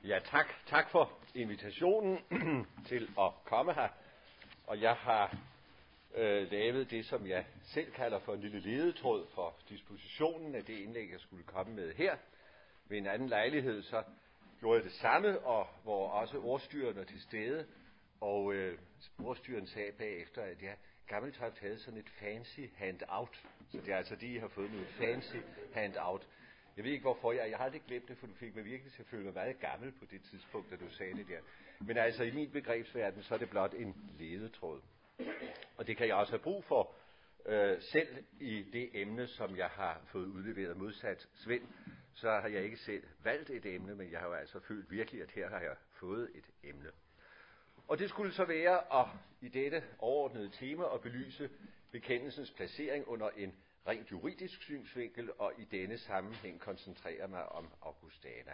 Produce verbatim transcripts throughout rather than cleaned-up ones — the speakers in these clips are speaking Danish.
Ja, tak. Tak for invitationen til at komme her. Og jeg har øh, lavet det, som jeg selv kalder for en lille ledetråd for dispositionen af det indlæg, jeg skulle komme med her. Ved en anden lejlighed, så gjorde jeg det samme, og hvor også ordstyreren er til stede. Og øh, ordstyreren sagde bagefter, at jeg Gammeltoft havde sådan et fancy handout. Så det er altså de, I har fået noget fancy handout. Jeg ved ikke hvorfor, jeg, jeg har aldrig glemt det, for du fik mig virkelig til at føle mig meget gammel på det tidspunkt, da du sagde det der. Men altså i min begrebsverden, så er det blot en ledetråd. Og det kan jeg også have brug for, øh, selv i det emne, som jeg har fået udleveret modsat Svend. Så har jeg ikke selv valgt et emne, men jeg har jo altså følt virkelig, at her har jeg fået et emne. Og det skulle så være at i dette overordnede tema at belyse bekendelsens placering under en rent juridisk synsvinkel, og i denne sammenhæng koncentrere mig om Augustana.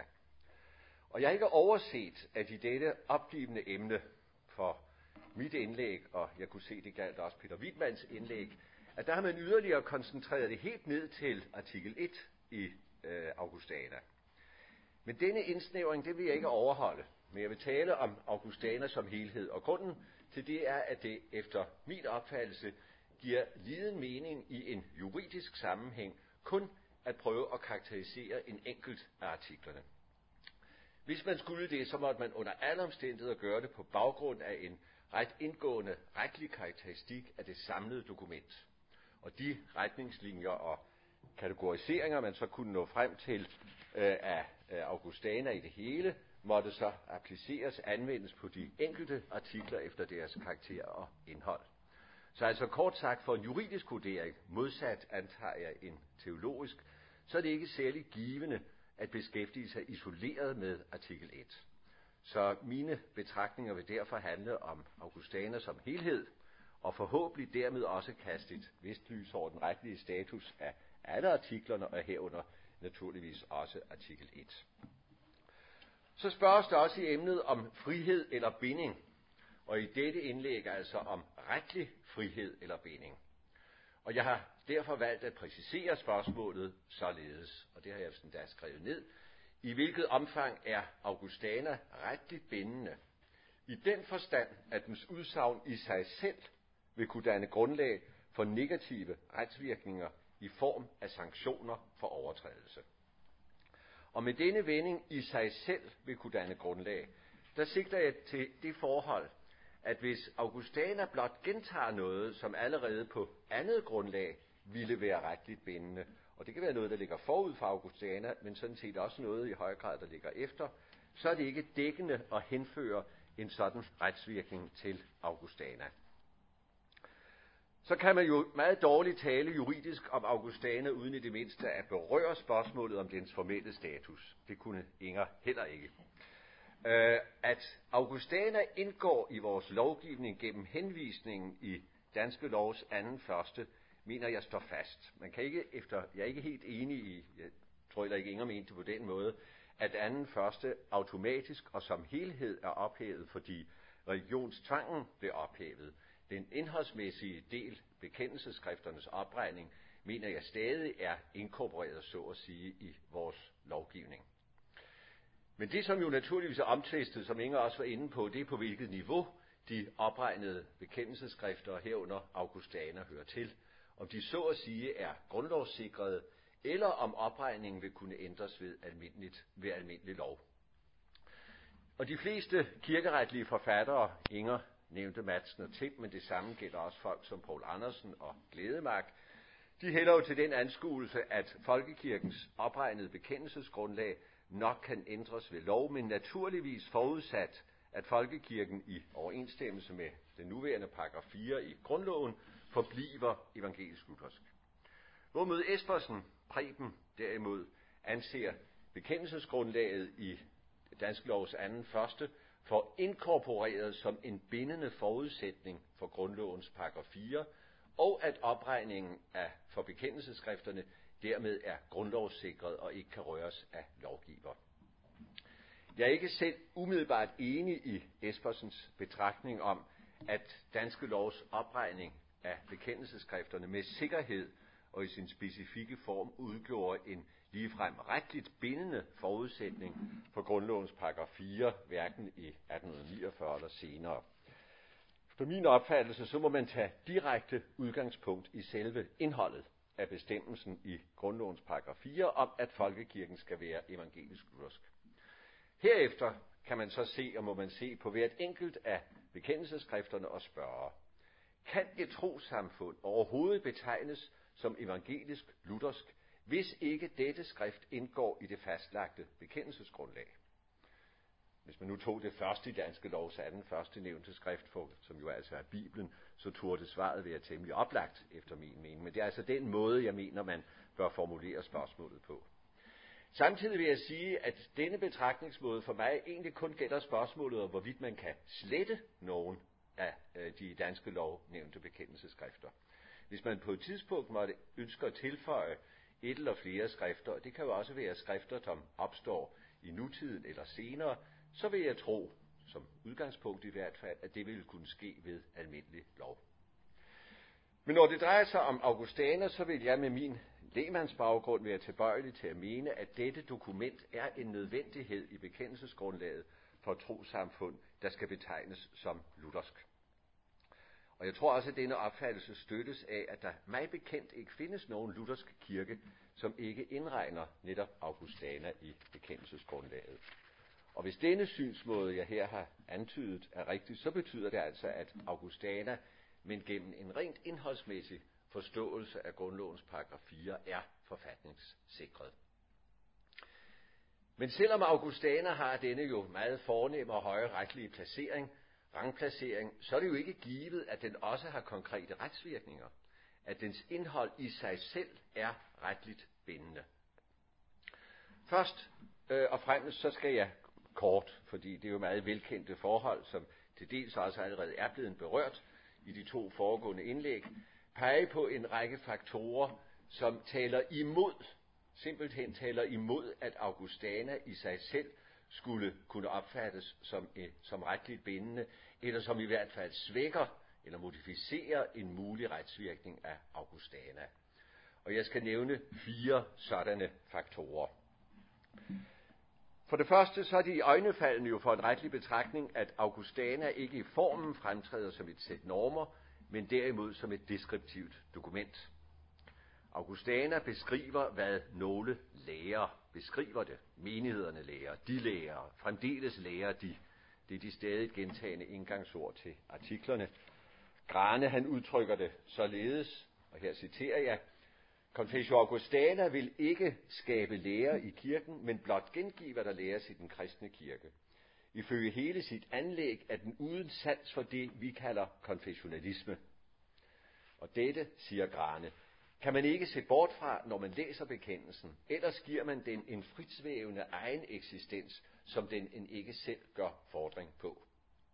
Og jeg har ikke overset, at i dette opgivende emne for mit indlæg, og jeg kunne se, det galt også Peter Wittmanns indlæg, at der har man yderligere koncentreret det helt ned til artikel et i øh, Augustana. Men denne indsnævring, det vil jeg ikke overholde, men jeg vil tale om Augustana som helhed, og grunden til det er, at det efter min opfattelse giver liden mening i en juridisk sammenhæng kun at prøve at karakterisere en enkelt af artiklerne. Hvis man skulle det, så måtte man under alle omstændigheder gøre det på baggrund af en ret indgående retlig karakteristik af det samlede dokument. Og de retningslinjer og kategoriseringer, man så kunne nå frem til øh, af Augustana i det hele, måtte så appliceres, anvendes på de enkelte artikler efter deres karakter og indhold. Så altså kort sagt, for en juridisk vurdering, modsat antager jeg en teologisk, så er det ikke særlig givende at beskæftige sig isoleret med artikel et. Så mine betragtninger vil derfor handle om Augustana som helhed, og forhåbentlig dermed også kaste et vist lys over den retlige status af alle artiklerne, og herunder naturligvis også artikel et. Så spørges der også i emnet om frihed eller binding, og i dette indlæg altså om retlig frihed eller binding. Og jeg har derfor valgt at præcisere spørgsmålet således, og det har jeg sådan der skrevet ned, i hvilket omfang er Augustana retligt bindende, i den forstand, at dens udsagn i sig selv vil kunne danne grundlag for negative retsvirkninger i form af sanktioner for overtrædelse. Og med denne vending i sig selv vil kunne danne grundlag, der sigter jeg til det forhold, at hvis Augustana blot gentager noget, som allerede på andet grundlag ville være retligt bindende, og det kan være noget, der ligger forud for Augustana, men sådan set også noget i høj grad, der ligger efter, så er det ikke dækkende at henføre en sådan retsvirkning til Augustana. Så kan man jo meget dårligt tale juridisk om Augustana, uden i det mindste at berøre spørgsmålet om dens formelle status. Det kunne Inger heller ikke. Uh, at Augustana indgår i vores lovgivning gennem henvisningen i Danske Lovs anden første, mener jeg står fast. Man kan ikke efter, jeg er ikke helt enig i, jeg tror heller ikke Inger mente på den måde, at anden første automatisk og som helhed er ophævet, fordi religionstvangen blev ophævet. Den indholdsmæssige del, bekendelsesskrifternes opregning, mener jeg stadig er inkorporeret, så at sige, i vores lovgivning. Men det, som jo naturligvis er omtvistet, som Inger også var inde på, det er på hvilket niveau de opregnede bekendelsesskrifter herunder Augustana hører til. Om de så at sige er grundlovssikrede, eller om opregningen vil kunne ændres ved, almindeligt, ved almindelig lov. Og de fleste kirkeretlige forfattere, Inger nævnte Madsen og Tim, men det samme gælder også folk som Poul Andersen og Glædemark, de hælder jo til den anskuelse, at folkekirkens opregnede bekendelsesgrundlag nok kan ændres ved lov, men naturligvis forudsat, at folkekirken i overensstemmelse med den nuværende paragraf fire i grundloven forbliver evangelisk-luthersk. Hvorimod Espersen, Preben, derimod anser bekendelsesgrundlaget i Danske Lovs anden første for inkorporeret som en bindende forudsætning for grundlovens paragraf fire, og at opregningen af for bekendelsesskrifterne dermed er grundlovssikret og ikke kan røres af lovgiver. Jeg er ikke selv umiddelbart enig i Espersens betragtning om, at Danske Lovs opregning af bekendelsesskrifterne med sikkerhed og i sin specifikke form udgjorde en ligefrem retligt bindende forudsætning for grundlovens paragraf fire, hverken i atten niogfyrre eller senere. Efter min opfattelse, så må man tage direkte udgangspunkt i selve indholdet af bestemmelsen i grundlovens paragraf fire om, at folkekirken skal være evangelisk-luthersk. Herefter kan man så se, og må man se på hvert enkelt af bekendelsesskrifterne og spørge, kan et trossamfund overhovedet betegnes som evangelisk-luthersk, hvis ikke dette skrift indgår i det fastlagte bekendelsesgrundlag? Hvis man nu tog det første i Danske Lov, så er den første nævnte skrift, for, som jo altså er Bibelen, så turde svaret være temmelig oplagt, efter min mening. Men det er altså den måde, jeg mener, man bør formulere spørgsmålet på. Samtidig vil jeg sige, at denne betragtningsmåde for mig egentlig kun gælder spørgsmålet om, hvorvidt man kan slette nogen af de Danske Lov nævnte bekendelsesskrifter. Hvis man på et tidspunkt måtte ønske at tilføje et eller flere skrifter, og det kan jo også være skrifter, som opstår i nutiden eller senere, så vil jeg tro, som udgangspunkt i hvert fald, at det vil kunne ske ved almindelig lov. Men når det drejer sig om Augustaner, så vil jeg med min lægmandsbaggrund være tilbøjelig til at mene, at dette dokument er en nødvendighed i bekendelsesgrundlaget for et trossamfund, der skal betegnes som luthersk. Og jeg tror også, at denne opfattelse støttes af, at der mig bekendt ikke findes nogen luthersk kirke, som ikke indregner netop Augustana i bekendelsesgrundlaget. Og hvis denne synsmåde, jeg her har antydet, er rigtig, så betyder det altså, at Augustana, men gennem en rent indholdsmæssig forståelse af grundlovens paragraf fire, er forfatningssikret. Men selvom Augustana har denne jo meget fornemme og høje retlige placering, rangplacering, så er det jo ikke givet, at den også har konkrete retsvirkninger, at dens indhold i sig selv er retligt bindende. Først øh, og fremmest så skal jeg kort, fordi det er jo meget velkendte forhold, som til dels også allerede er blevet berørt i de to foregående indlæg, pege på en række faktorer, som taler imod, simpelthen taler imod, at Augustana i sig selv skulle kunne opfattes som, eh, som retligt bindende, eller som i hvert fald svækker eller modificerer en mulig retsvirkning af Augustana. Og jeg skal nævne fire sådanne faktorer. For det første så er det i øjnefaldene jo for en retlig betragtning, at Augustana ikke i formen fremtræder som et sæt normer, men derimod som et deskriptivt dokument. Augustana beskriver, hvad nogle lærer beskriver det. Menighederne lærer, de lærer, fremdeles lærer de. Det er de stadig gentagende indgangsord til artiklerne. Grane, han udtrykker det således, og her citerer jeg, Confessio Augustana vil ikke skabe lære i kirken, men blot gengive, hvad der læres i den kristne kirke. Ifølge hele sit anlæg er den uden sans for det, vi kalder konfessionalisme. Og dette, siger Grane, kan man ikke se bort fra, når man læser bekendelsen, ellers giver man den en fritsvævende egen eksistens, som den en ikke selv gør fordring på.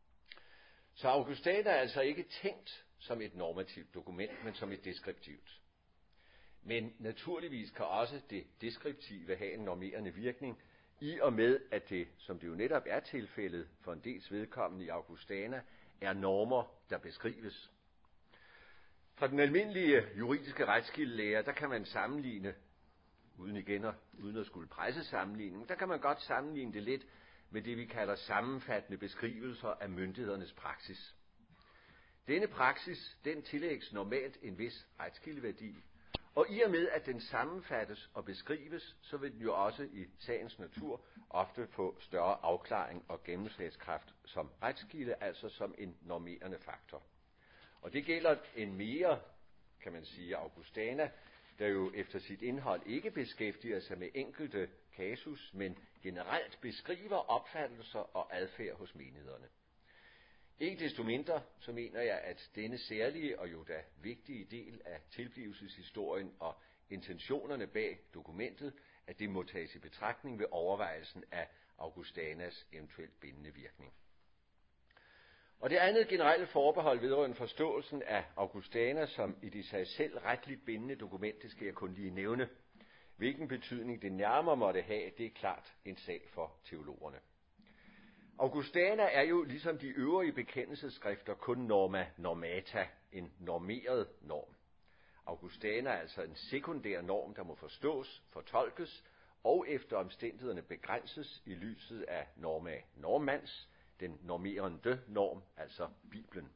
Så Augustana er altså ikke tænkt som et normativt dokument, men som et deskriptivt. Men naturligvis kan også det deskriptive have en normerende virkning, i og med, at det, som det jo netop er tilfældet for en dels vedkommende i Augustana, er normer, der beskrives. Fra den almindelige juridiske retskildelære, der kan man sammenligne, uden igen at, uden at skulle presse sammenligning, der kan man godt sammenligne det lidt med det, vi kalder sammenfattende beskrivelser af myndighedernes praksis. Denne praksis, den tillægges normalt en vis retskildeværdi, og i og med, at den sammenfattes og beskrives, så vil den jo også i sagens natur ofte få større afklaring og gennemslagskraft som retskilde, altså som en normerende faktor. Og det gælder en mere, kan man sige, Augustana, der jo efter sit indhold ikke beskæftiger sig med enkelte kasus, men generelt beskriver opfattelser og adfærd hos menighederne. Ikke desto mindre, så mener jeg, at denne særlige og jo da vigtige del af tilblivelseshistorien og intentionerne bag dokumentet, at det må tages i betragtning ved overvejelsen af Augustanas eventuelt bindende virkning. Og det andet generelle forbehold vedrørende forståelsen af Augustana som et i sig selv retligt bindende dokument, det skal jeg kun lige nævne. Hvilken betydning det nærmere måtte have, det er klart en sag for teologerne. Augustana er jo ligesom de øvrige bekendelsesskrifter kun norma normata, en normeret norm. Augustana er altså en sekundær norm, der må forstås, fortolkes og efter omstændighederne begrænses i lyset af norma normans, den normerende norm, altså Bibelen.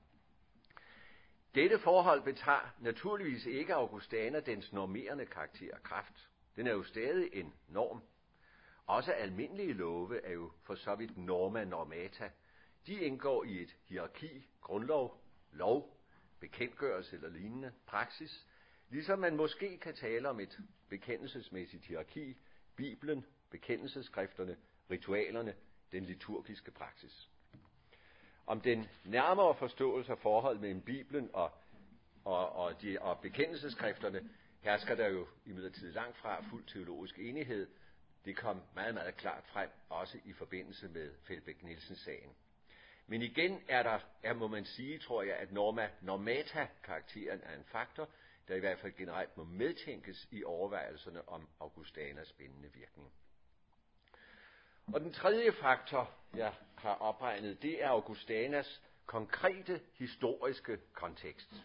Dette forhold betager naturligvis ikke Augustana dens normerende karakter og kraft. Den er jo stadig en norm. Også almindelige love er jo for så vidt norma normata. De indgår i et hierarki, grundlov, lov, bekendtgørelse eller lignende praksis, ligesom man måske kan tale om et bekendelsesmæssigt hierarki, Bibelen, bekendelsesskrifterne, ritualerne, den liturgiske praksis. Om den nærmere forståelse af forholdet mellem Bibelen og, og, og, de, og bekendelsesskrifterne hersker der jo imidlertid langt fra fuld teologisk enighed. Det kom meget, meget klart frem, også i forbindelse med Feldbæk-Nielsen-sagen. Men igen er der, er, må man sige, tror jeg, at norma normata-karakteren er en faktor, der i hvert fald generelt må medtænkes i overvejelserne om Augustanas spændende virkning. Og den tredje faktor, jeg har opregnet, det er Augustanas konkrete historiske kontekst.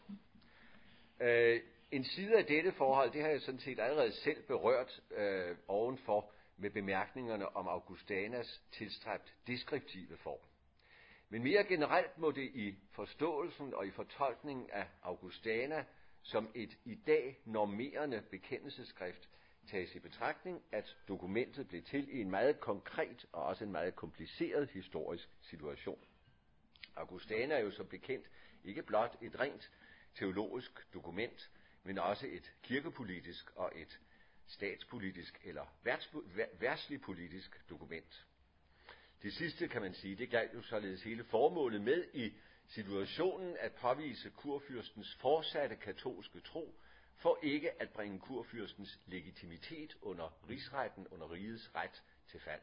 Øh, en side af dette forhold, det har jeg sådan set allerede selv berørt øh, ovenfor med bemærkningerne om Augustanas tilstræbt deskriptive form. Men mere generelt må det i forståelsen og i fortolkningen af Augustana som et i dag normerende bekendelsesskrift tages i betragtning, at dokumentet blev til i en meget konkret og også en meget kompliceret historisk situation. Augustana er jo som bekendt ikke blot et rent teologisk dokument, men også et kirkepolitisk og et statspolitisk eller verdslig politisk dokument. Det sidste, kan man sige, det galt jo således hele formålet med i situationen at påvise kurfyrstens fortsatte katolske tro, for ikke at bringe kurfyrstens legitimitet under rigsretten, under rigets ret til fald.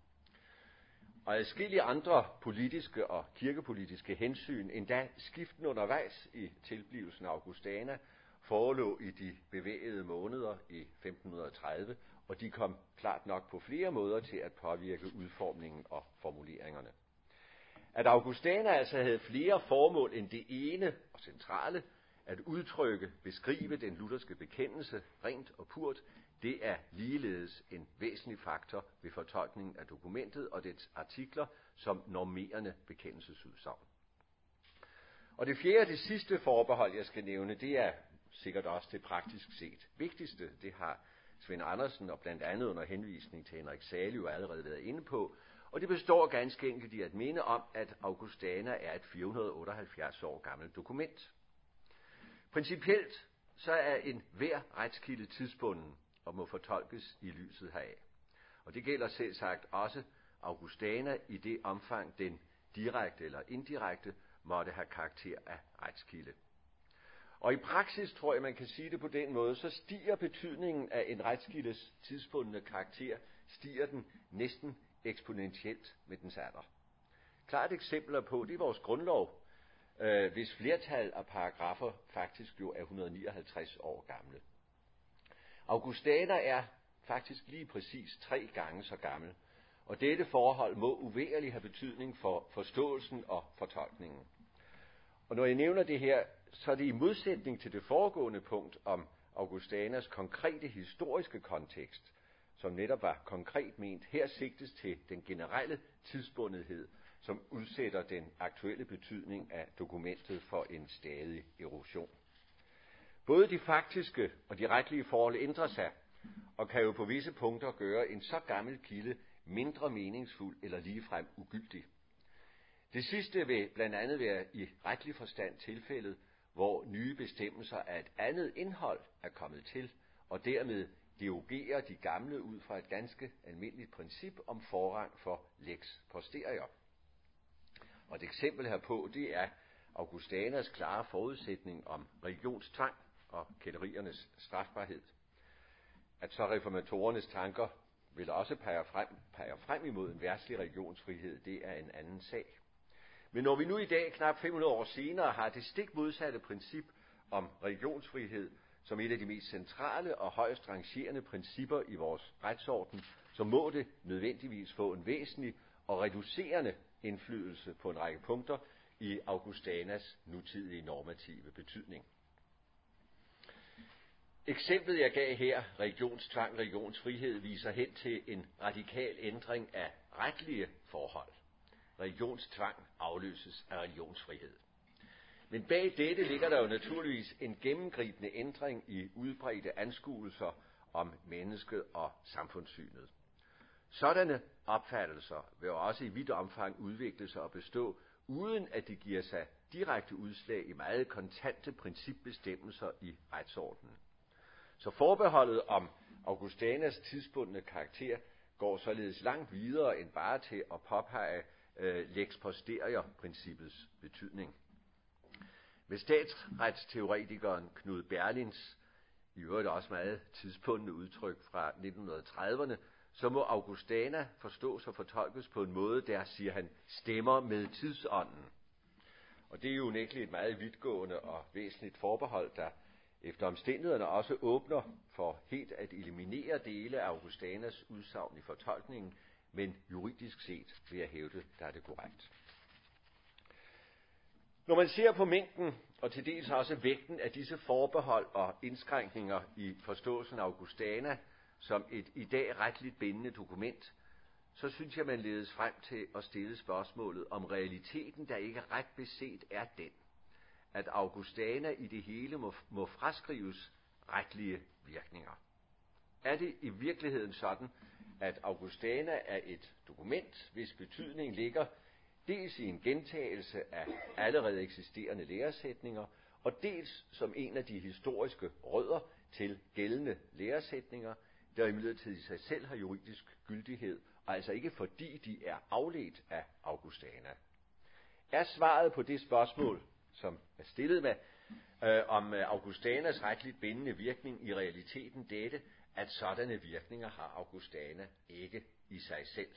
Og adskillige andre politiske og kirkepolitiske hensyn, endda skiftende undervejs i tilblivelsen af Augustana, forelå i de bevægede måneder i femten tredive, og de kom klart nok på flere måder til at påvirke udformningen og formuleringerne. At Augustana altså havde flere formål end det ene og centrale, at udtrykke, beskrive den lutherske bekendelse rent og purt, det er ligeledes en væsentlig faktor ved fortolkningen af dokumentet og dets artikler som normerende bekendelsesudsagn. Og det fjerde og det sidste forbehold, jeg skal nævne, det er sikkert også det praktisk set vigtigste. Det har Svend Andersen og blandt andet under henvisning til Henrik Saly jo allerede været inde på, og det består ganske enkelt i at minde om, at Augustana er et fire hundrede otteoghalvfjerds år gammelt dokument. Principielt så er en hver retskilde tidsbunden og må fortolkes i lyset heraf. Og det gælder selv sagt også Augustana i det omfang, den direkte eller indirekte måtte have karakter af retskilde. Og i praksis tror jeg, man kan sige det på den måde, så stiger betydningen af en retskildes tidsbundne karakter, stiger den næsten eksponentielt med dens alder. Klart eksempler på, det er vores grundlov, øh, hvis flertal af paragrafer faktisk jo er et hundrede nioghalvtreds år gamle. Augustana er faktisk lige præcis tre gange så gammel, og dette forhold må uvægerligt have betydning for forståelsen og fortolkningen. Og når jeg nævner det her, så er det i modsætning til det foregående punkt om Augustanas konkrete historiske kontekst, som netop var konkret ment. Her sigtes til den generelle tidsbundethed, som udsætter den aktuelle betydning af dokumentet for en stadig erosion. Både de faktiske og de retlige forhold ændrer sig, og kan jo på visse punkter gøre en så gammel kilde mindre meningsfuld eller ligefrem ugyldig. Det sidste vil blandt andet være i retlig forstand tilfældet, hvor nye bestemmelser af et andet indhold er kommet til, og dermed derogerer de gamle ud fra et ganske almindeligt princip om forrang for lex posterior. Og et eksempel herpå, det er Augustanas klare forudsætning om religionstvang og kætteriernes strafbarhed. At så reformatorernes tanker vil også pege frem, pege frem imod en verdslig religionsfrihed, det er en anden sag. Men når vi nu i dag, knap fem hundrede år senere, har det stik modsatte princip om religionsfrihed som et af de mest centrale og højst rangerende principper i vores retsorden, så må det nødvendigvis få en væsentlig og reducerende indflydelse på en række punkter i Augustanas nutidige normative betydning. Eksemplet, jeg gav her, religionstvang, religionsfrihed, viser hen til en radikal ændring af retlige forhold. Religionstvang afløses af religionsfrihed. Men bag dette ligger der jo naturligvis en gennemgribende ændring i udbredte anskuelser om mennesket og samfundssynet. Sådanne opfattelser vil jo også i vidt omfang udvikle sig og bestå, uden at det giver sig direkte udslag i meget kontante principbestemmelser i retsordenen. Så forbeholdet om Augustanas tidsbundne karakter går således langt videre end bare til at påpege øh, lex posterior-princippets betydning. Med statsretsteoretikeren Knud Berlins, i øvrigt også meget tidsbundne udtryk fra nitten trediverne, så må Augustana forstås og fortolkes på en måde, der, siger han, stemmer med tidsånden. Og det er jo unægteligt et meget vidtgående og væsentligt forbehold, der efter omstændighederne også åbner for helt at eliminere dele af Augustanas udsagn i fortolkningen, men juridisk set vil jeg hævde, der er det korrekt. Når man ser på mængden og til dels også vægten af disse forbehold og indskrænkninger i forståelsen af Augustana som et i dag retligt bindende dokument, så synes jeg, man ledes frem til at stille spørgsmålet om realiteten, der ikke ret beset er den, at Augustana i det hele må, må fraskrives retlige virkninger. Er det i virkeligheden sådan, at Augustana er et dokument, hvis betydning ligger dels i en gentagelse af allerede eksisterende læresætninger, og dels som en af de historiske rødder til gældende læresætninger, der imidlertid i sig selv har juridisk gyldighed, og altså ikke fordi de er afledt af Augustana? Er svaret på det spørgsmål, som er stillet med, øh, om Augustanas retligt bindende virkning i realiteten dette, at sådanne virkninger har Augustana ikke i sig selv?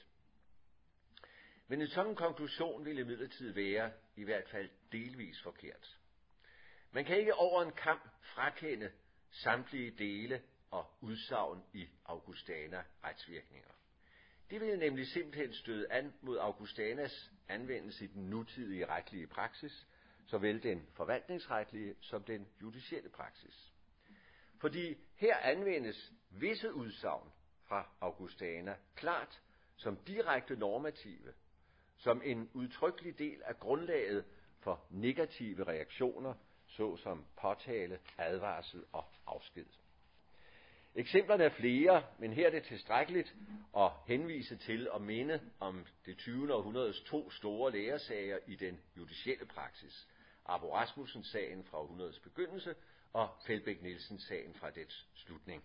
Men en sådan konklusion vil imidlertid være i hvert fald delvis forkert. Man kan ikke over en kamp frakende samtlige dele og udsagn i Augustana retsvirkninger. Det vil nemlig simpelthen støde an mod Augustanas anvendelse i den nutidige retlige praksis, såvel den forvaltningsretlige som den judicielle praksis. Fordi her anvendes visse udsagn fra Augustana klart som direkte normative, som en udtrykkelig del af grundlaget for negative reaktioner, såsom påtale, advarsel og afsked. Eksemplerne er flere, men her er det tilstrækkeligt at henvise til og minde om det tyvende århundredes to store læresager i den judicielle praksis. Arbo Rasmussen-sagen fra århundredets begyndelse og Feldbæk-Nielsen-sagen fra dets slutning.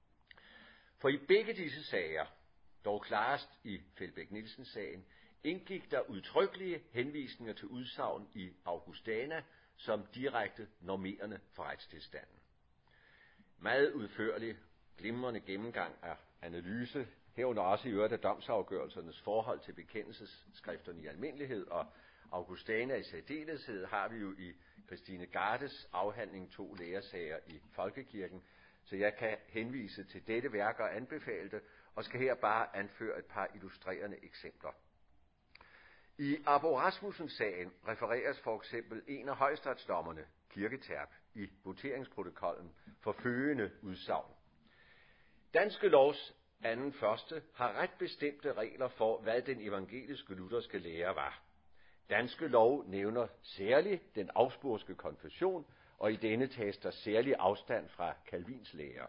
For i begge disse sager, dog klarest i Feldbæk-Nielsen-sagen, indgik der udtrykkelige henvisninger til udsagn i Augustana som direkte normerende for retstilstanden. Meget udførlig, glimrende gennemgang af analyse, herunder også i øvrigt af domsafgørelsernes forhold til bekendelsesskrifterne i almindelighed og Augustana i særdeleshed, har vi jo i Christine Gardes afhandling to læresager i Folkekirken, så jeg kan henvise til dette værk og anbefale det, og skal her bare anføre et par illustrerende eksempler. I Arbo Rasmussen-sagen refereres for eksempel en af højesteretsdommerne, Kirketerp, i voteringsprotokollen for følgende udsagn. Danske lovs anden første har ret bestemte regler for, hvad den evangeliske lutherske lære var. Danske lov nævner særligt den augsburgske konfession, og i denne tages der særlig afstand fra Calvins lære.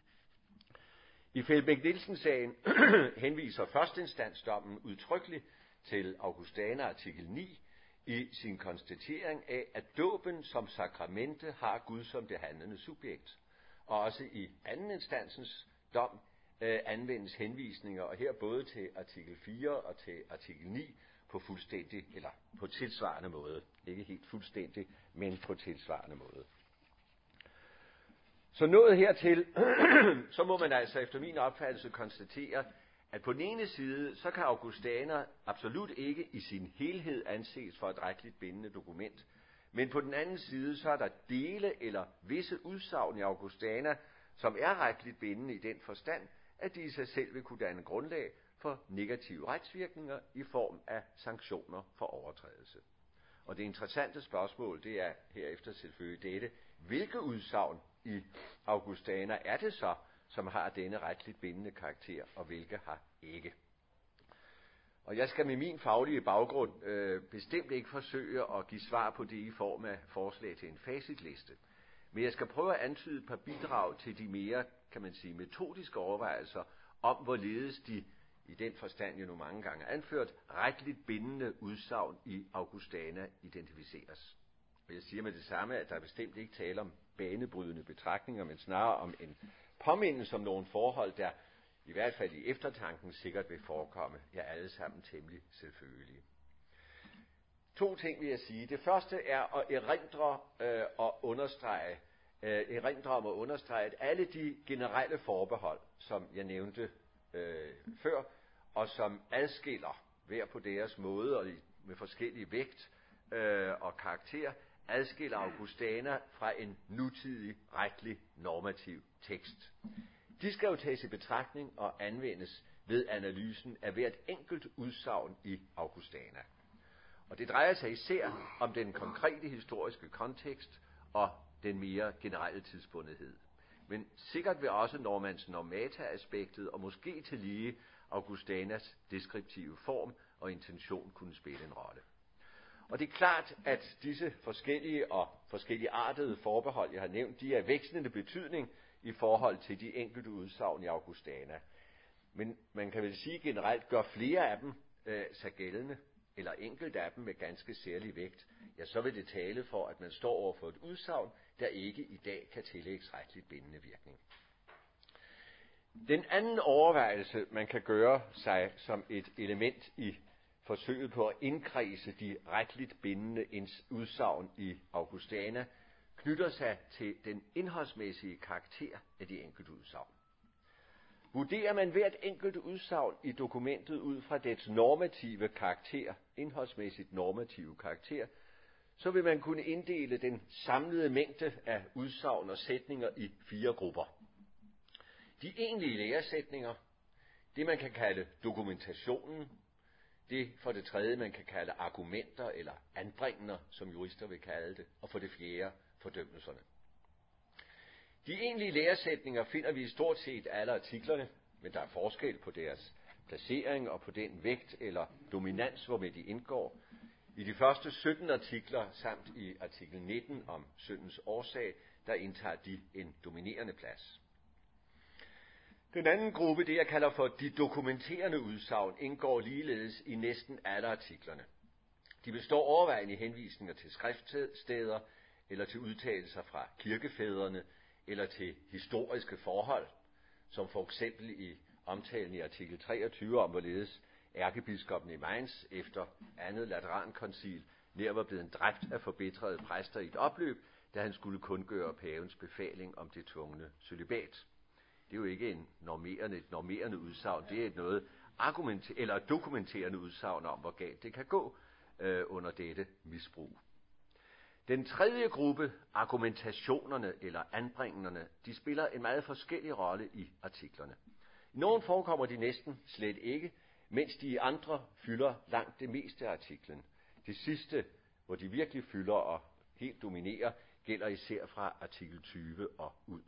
I Feldbæk-Nielsen-sagen henviser førsteinstansdommen udtrykkeligt til Augustana artikel ni i sin konstatering af, at dåben som sakramente har Gud som det handlende subjekt. Og også i anden instansens dom øh, anvendes henvisninger, og her både til artikel fire og til artikel ni på fuldstændig, eller på tilsvarende måde. Ikke helt fuldstændig, men på tilsvarende måde. Så nået hertil, så må man altså efter min opfattelse konstatere, at på den ene side, så kan Augustana absolut ikke i sin helhed anses for et retligt bindende dokument, men på den anden side, så er der dele eller visse udsagn i Augustana, som er retligt bindende i den forstand, at de i sig selv vil kunne danne grundlag for negative retsvirkninger i form af sanktioner for overtrædelse. Og det interessante spørgsmål, det er herefter selvfølgelig dette, hvilke udsagn i Augustana er det så, som har denne retligt bindende karakter, og hvilke har ikke. Og jeg skal med min faglige baggrund øh, bestemt ikke forsøge at give svar på det i form af forslag til en facitliste. Men jeg skal prøve at antyde et par bidrag til de mere, kan man sige, metodiske overvejelser om, hvorledes de, i den forstand jo nu mange gange anført, retligt bindende udsagn i Augustana identificeres. Og jeg siger med det samme, at der bestemt ikke taler om banebrydende betragtninger, men snarere om en påmindelse om nogle forhold, der i hvert fald i eftertanken sikkert vil forekomme, ja, alle sammen temmelig selvfølgelige. To ting vil jeg sige. Det første er at erindre øh, og understrege, øh, erindre om at understrege, at alle de generelle forbehold, som jeg nævnte øh, før, og som adskiller hver på deres måde og med forskellig vægt øh, og karakter, adskiller Augustana fra en nutidig, retlig, normativ tekst. De skal jo tages i betragtning og anvendes ved analysen af hvert enkelt udsagn i Augustana. Og det drejer sig især om den konkrete historiske kontekst og den mere generelle tidsbundethed. Men sikkert vil også normans normata-aspektet og måske tillige Augustanas deskriptive form og intention kunne spille en rolle. Og det er klart, at disse forskellige og forskellige artede forbehold, jeg har nævnt, de er af vekslende betydning i forhold til de enkelte udsagn i Augustana. Men man kan vel sige generelt, gør flere af dem øh, sig gældende, eller enkelt af dem med ganske særlig vægt, ja, så vil det tale for, at man står over for et udsagn, der ikke i dag kan tillægges retligt bindende virkning. Den anden overvejelse, man kan gøre sig som et element i forsøget på at indkredse de retligt bindende udsagn i Augustana, knytter sig til den indholdsmæssige karakter af de enkelte udsagn. Vurderer man hvert enkelt udsagn i dokumentet ud fra dets normative karakter, indholdsmæssigt normative karakter, så vil man kunne inddele den samlede mængde af udsagn og sætninger i fire grupper. De egentlige læresætninger, det man kan kalde dokumentationen, det for det tredje man kan kalde argumenter eller anbringender, som jurister vil kalde det, og for det fjerde fordømmelserne. De egentlige læresætninger finder vi i stort set alle artiklerne, men der er forskel på deres placering og på den vægt eller dominans, hvormed de indgår. I de første sytten artikler samt i artikel nitten om syndens årsag, der indtager de en dominerende plads. Den anden gruppe, det jeg kalder for de dokumenterende udsagn, indgår ligeledes i næsten alle artiklerne. De består overvejende i henvisninger til skriftsteder, eller til udtalelser fra kirkefædrene, eller til historiske forhold, som for eksempel i omtalen i artikel treogtyve om, hvorledes ærkebiskoppen i Mainz efter andet Laterankoncil nær var blevet dræbt af forbitrede præster i et opløb, da han skulle kundgøre pavens befaling om det tvungne cølibat. Det er jo ikke en normerende, et normerende udsagn, det er et noget argument, eller dokumenterende udsagn om, hvor galt det kan gå øh, under dette misbrug. Den tredje gruppe, argumentationerne eller anbringerne, de spiller en meget forskellig rolle i artiklerne. I nogle forekommer de næsten slet ikke, mens de i andre fylder langt det meste af artiklen. Det sidste, hvor de virkelig fylder og helt dominerer, gælder især fra artikel tyve og ud.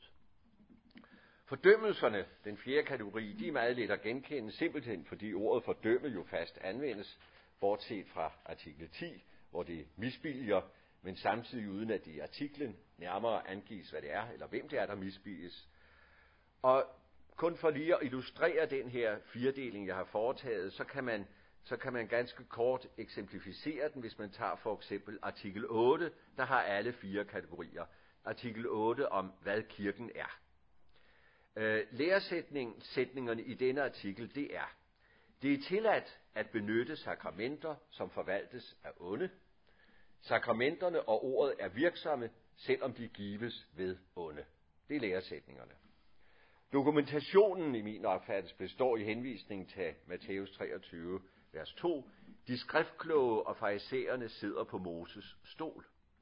Fordømmelserne, den fjerde kategori, de er meget let at genkende, simpelthen fordi ordet fordømme jo fast anvendes, bortset fra artikel ti, hvor det misbilliger, men samtidig uden at det i artiklen nærmere angives, hvad det er, eller hvem det er, der misbilliges. Og kun for lige at illustrere den her firedeling, jeg har foretaget, så kan man, så kan man ganske kort eksemplificere den, hvis man tager for eksempel artikel otte, der har alle fire kategorier. Artikel otte om, hvad kirken er. Øh, læresætningerne i denne artikel, det er, det er tilladt at benytte sakramenter, som forvaltes af onde. Sakramenterne og ordet er virksomme, selvom de gives ved onde. Det er læresætningerne. Dokumentationen i min opfattelse består i henvisning til Matthæus treogtyve, vers to. De skriftkloge og farisæerne sidder på Moses stol.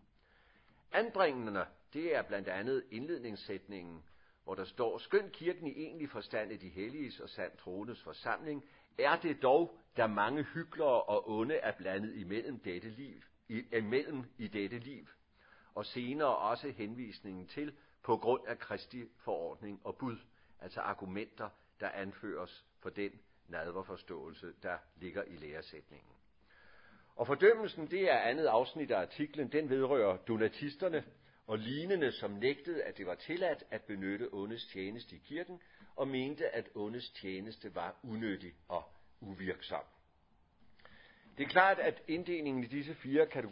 Anbringende, det er blandt andet indledningssætningen, hvor der står, skønt kirken i egentlig forstand af de helliges og sand troendes forsamling, er det dog, der mange hyklere og onde er blandet imellem dette liv, i, imellem i dette liv. og senere også henvisningen til på grund af Kristi forordning og bud, altså argumenter, der anføres for den nadverforståelse, der ligger i læresætningen. Og fordømmelsen, det er andet afsnit af artiklen, den vedrører donatisterne og lignende, som nægtede, at det var tilladt at benytte ondes tjeneste i kirken, og mente, at ondes tjeneste var unødig og uvirksom. Det er klart, at inddelingen i disse fire kategorier